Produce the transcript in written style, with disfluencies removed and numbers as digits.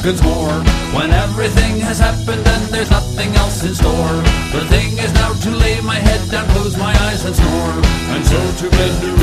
seconds more, when everything has happened and there's nothing else in store. The thing is now to lay my head down, close my eyes and snore, and so to bed to